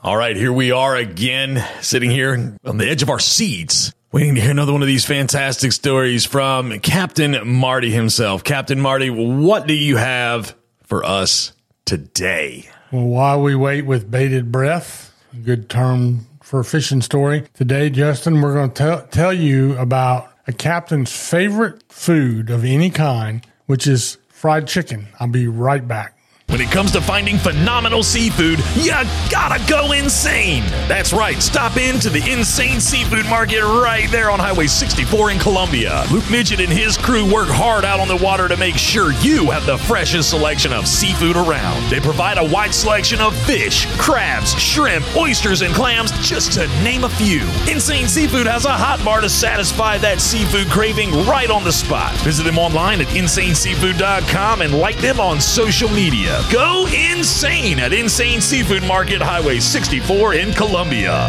All right, here we are again, sitting here on the edge of our seats, waiting to hear another one of these fantastic stories from Captain Marty himself. Captain Marty, what do you have for us today? Well, while we wait with bated breath, a good term for a fishing story, today, Justin, we're going to tell you about a captain's favorite food of any kind, which is fried chicken. I'll be right back. When it comes to finding phenomenal seafood, you gotta go insane. That's right. Stop into the Insane Seafood Market right there on Highway 64 in Columbia. Luke Midget and his crew work hard out on the water to make sure you have the freshest selection of seafood around. They provide a wide selection of fish, crabs, shrimp, oysters, and clams, just to name a few. Insane Seafood has a hot bar to satisfy that seafood craving right on the spot. Visit them online at insaneseafood.com and like them on social media. Go insane at Insane Seafood Market, Highway 64 in Columbia.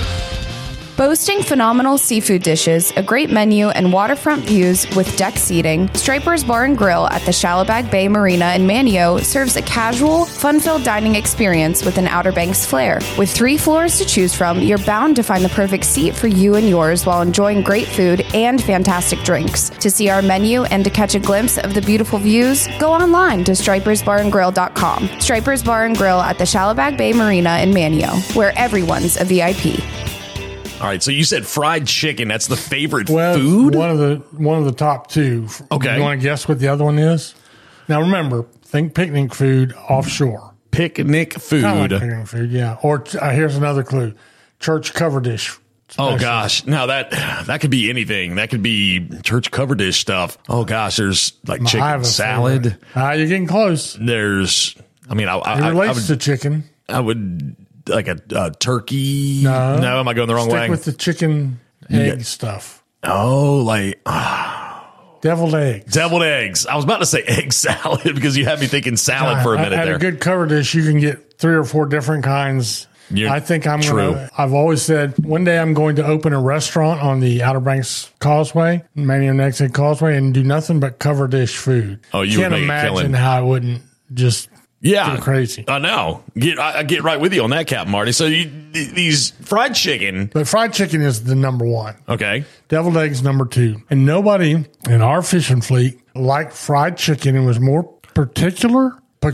Boasting phenomenal seafood dishes, a great menu, and waterfront views with deck seating, Striper's Bar and Grill at the Shallowbag Bay Marina in Manio serves a casual, fun-filled dining experience with an Outer Banks flair. With 3 floors to choose from, you're bound to find the perfect seat for you and yours while enjoying great food and fantastic drinks. To see our menu and to catch a glimpse of the beautiful views, go online to stripersbarandgrill.com. Striper's Bar and Grill at the Shallowbag Bay Marina in Manio, where everyone's a VIP. All right, so you said fried chicken. That's the favorite food? food? One of the top two. Okay. You want to guess what the other one is? Now, remember, think picnic food offshore. Picnic food. Kind of like picnic food, yeah. Or here's another clue. Church cover dish. Oh, gosh. Now, that could be anything. That could be church cover dish stuff. Oh, gosh, there's like chicken salad. You're getting close. There's, I mean, it relates to chicken. I would... like a turkey? No. Am I going the wrong way? Stick with the chicken egg stuff. Oh, like... deviled eggs. Deviled eggs. I was about to say egg salad because you had me thinking salad for a minute there. At a good cover dish, you can get 3 or 4 different kinds. I think I've always said one day I'm going to open a restaurant on the Outer Banks Causeway, Manio Next Head Causeway, and do nothing but cover dish food. Oh, you can't would make imagine how I wouldn't just... Yeah, crazy. I know. I get right with you on that, Captain Marty. So these fried chicken, but fried chicken is the number one. Okay, deviled eggs number 2, and nobody in our fishing fleet liked fried chicken and was more peculiar.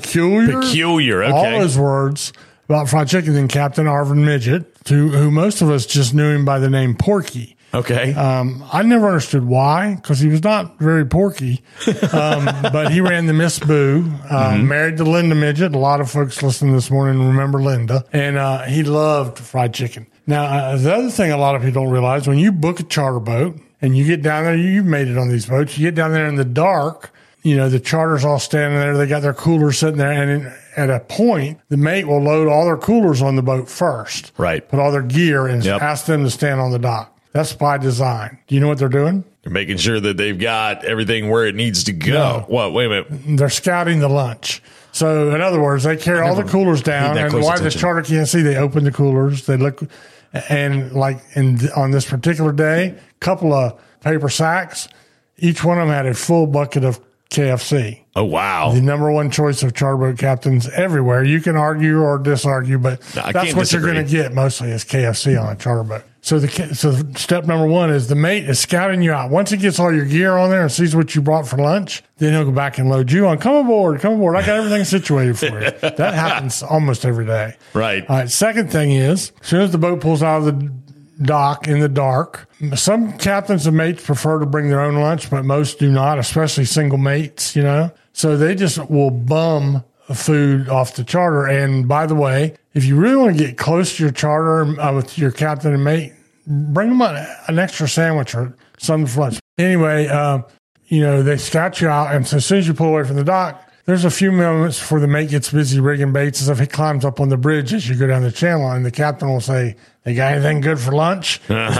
Okay, all those words about fried chicken than Captain Arvin Midget, who most of us just knew him by the name Porky. Okay. I never understood why, because he was not very porky. But he ran the Miss Boo, married to Linda Midget. A lot of folks listening this morning remember Linda. And he loved fried chicken. Now, the other thing a lot of people don't realize, when you book a charter boat and you get down there, you've made it on these boats, you get down there in the dark, the charter's all standing there. They got their coolers sitting there. And at a point, the mate will load all their coolers on the boat first. Right. Put all their gear and ask them to stand on the dock. That's by design. Do you know what they're doing? They're making sure that they've got everything where it needs to go. No. What? Wait a minute. They're scouting the lunch. So, in other words, they carry all the coolers down, and why the charter can't see, they open the coolers. They look, and on this particular day, a couple of paper sacks, each one of them had a full bucket of KFC. Oh, wow. The number one choice of charter boat captains everywhere. You can argue or disargue, but that's what you're going to get mostly is KFC on a charter boat. So step number 1 is the mate is scouting you out. Once he gets all your gear on there and sees what you brought for lunch, then he'll go back and load you on. Come aboard. I got everything situated for you. That happens almost every day. Right. All right. Second thing is, as soon as the boat pulls out of the dock in the dark, some captains and mates prefer to bring their own lunch, but most do not, especially single mates, So they just will bum food off the charter. And by the way, if you really want to get close to your charter with your captain and mate, bring them an extra sandwich or something for lunch. Anyway, they scout you out, and so as soon as you pull away from the dock, there's a few moments before the mate gets busy rigging baits as if he climbs up on the bridge as you go down the channel, and the captain will say, "They got anything good for lunch?"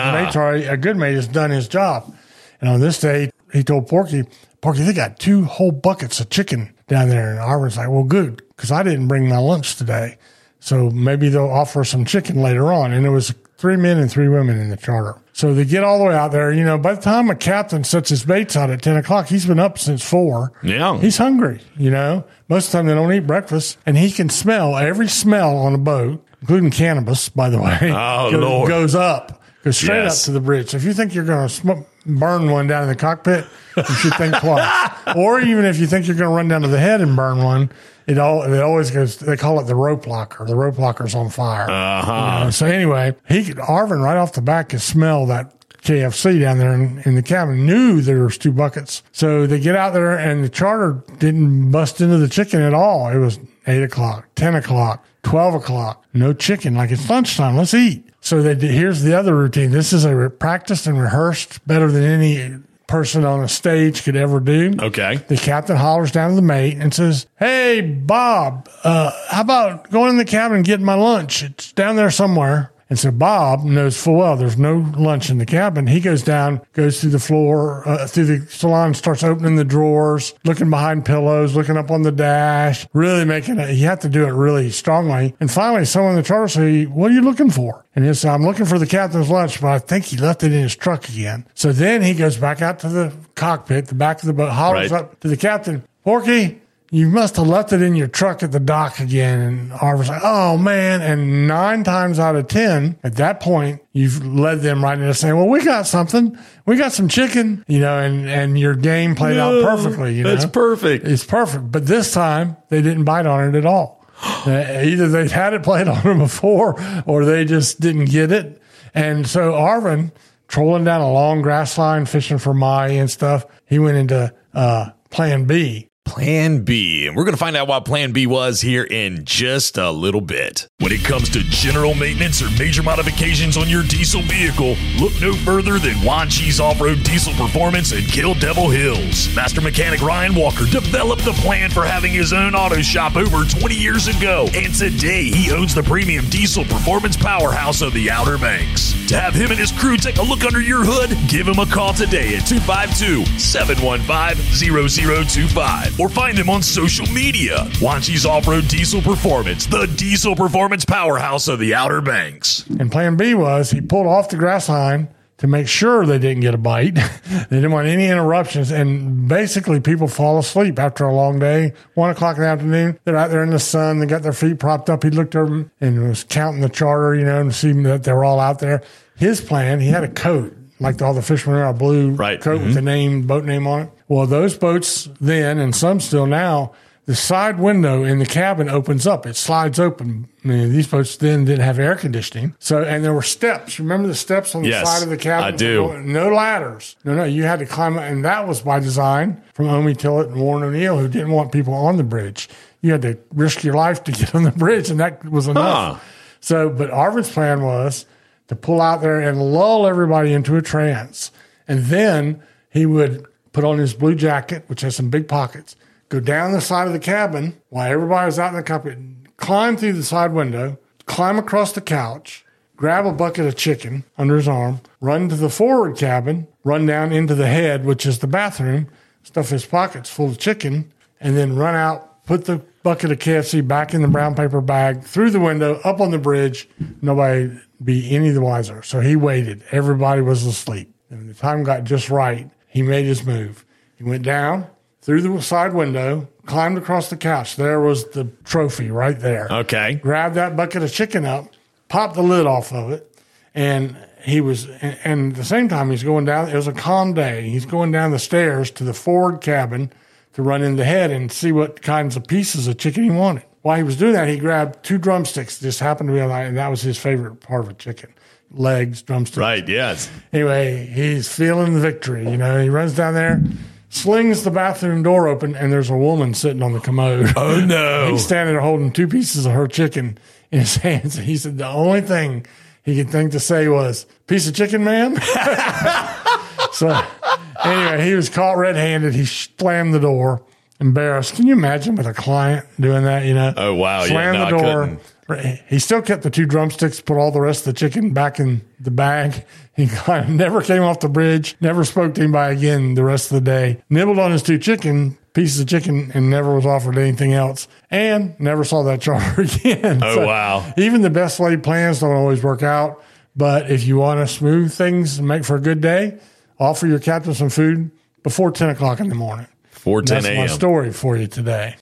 A good mate has done his job. And on this day, he told Porky, they got 2 whole buckets of chicken down there. And Arvin's like, well, good, because I didn't bring my lunch today. So maybe they'll offer some chicken later on. And it was 3 men and 3 women in the charter. So they get all the way out there. By the time a captain sets his baits out at 10 o'clock, he's been up since 4. Yeah. He's hungry, Most of the time they don't eat breakfast. And he can smell every smell on a boat including cannabis, by the way, Lord. goes straight Yes. up to the bridge. So if you think you're going to burn one down in the cockpit, you should think twice. Or even if you think you're going to run down to the head and burn one, it always goes. They call it the rope locker. The rope locker's on fire. So anyway, Arvin right off the bat could smell that KFC down there in the cabin, knew there was 2 buckets. So they get out there, and the charter didn't bust into the chicken at all. It was 8 o'clock, 10 o'clock, 12 o'clock. No chicken. Like, it's lunchtime. Let's eat. So here's the other routine. This is a practiced and rehearsed better than any person on a stage could ever do. Okay. The captain hollers down to the mate and says, "Hey, Bob, how about going in the cabin and getting my lunch? It's down there somewhere." And so Bob knows full well there's no lunch in the cabin. He goes down, goes through the floor, through the salon, starts opening the drawers, looking behind pillows, looking up on the dash, really making it. You have to do it really strongly. And finally, someone in the charter says, "What are you looking for?" And he says, "I'm looking for the captain's lunch, but I think he left it in his truck again." So then he goes back out to the cockpit, the back of the boat, hollers up to the captain, "Porky, you must have left it in your truck at the dock again." And Arvin's like, "Oh, man." And 9 times out of 10, at that point, you've led them right into saying, "Well, we got something. We got some chicken," and your game played out perfectly. That's perfect. It's perfect. But this time, they didn't bite on it at all. Either they'd had it played on them before, or they just didn't get it. And so Arvin, trolling down a long grass line, fishing for Mai and stuff, he went into plan B. Plan B. And we're going to find out what Plan B was here in just a little bit. When it comes to general maintenance or major modifications on your diesel vehicle, look no further than Juan Cheese Off-Road Diesel Performance in Kill Devil Hills. Master mechanic Ryan Walker developed the plan for having his own auto shop over 20 years ago. And today he owns the premium diesel performance powerhouse of the Outer Banks. To have him and his crew take a look under your hood, give him a call today at 252-715-0025. Or find them on social media. Wanchi's Off-Road Diesel Performance, the diesel performance powerhouse of the Outer Banks. And plan B was he pulled off the grass line to make sure they didn't get a bite. They didn't want any interruptions. And basically, people fall asleep after a long day. 1 o'clock in the afternoon, they're out there in the sun. They got their feet propped up. He looked over and was counting the charter, and see that they were all out there. His plan, he had a coat, like all the fishermen wear, a blue coat with the boat name on it. Well, those boats then, and some still now, the side window in the cabin opens up. It slides open. I mean, these boats then didn't have air conditioning. And there were steps. Remember the steps on the side of the cabin? I do. No ladders. No, you had to climb up. And that was by design from Omi Tillett and Warren O'Neill, who didn't want people on the bridge. You had to risk your life to get on the bridge, and that was enough. But Arvin's plan was to pull out there and lull everybody into a trance. And then he would put on his blue jacket, which has some big pockets, go down the side of the cabin while everybody was out in the cockpit, climb through the side window, climb across the couch, grab a bucket of chicken under his arm, run to the forward cabin, run down into the head, which is the bathroom, stuff his pockets full of chicken, and then run out, put the bucket of KFC back in the brown paper bag, through the window, up on the bridge. Nobody be any the wiser. So he waited. Everybody was asleep. And when the time got just right, he made his move. He went down through the side window, climbed across the couch. There was the trophy right there. Okay. Grabbed that bucket of chicken up, popped the lid off of it, and and at the same time he's going down. It was a calm day. He's going down the stairs to the forward cabin to run in the head and see what kinds of pieces of chicken he wanted. While he was doing that, he grabbed 2 drumsticks. Just happened to be on that, and that was his favorite part of a chicken. Legs, drumsticks. Right, yes. Anyway, he's feeling the victory. He runs down there, slings the bathroom door open, and there's a woman sitting on the commode. Oh, no. He's standing there holding 2 pieces of her chicken in his hands. And he said the only thing he could think to say was, "Piece of chicken, ma'am?" So anyway, he was caught red-handed. He slammed the door, embarrassed. Can you imagine with a client doing that, Oh, wow. Slammed the door. He still kept the 2 drumsticks, put all the rest of the chicken back in the bag. He never came off the bridge, never spoke to anybody again the rest of the day. Nibbled on his 2 pieces of chicken, and never was offered anything else, and never saw that charter again. Oh, wow. Even the best laid plans don't always work out, but if you want to smooth things and make for a good day, offer your captain some food before 10 o'clock in the morning. Before 10 a.m. a.m. That's my story for you today.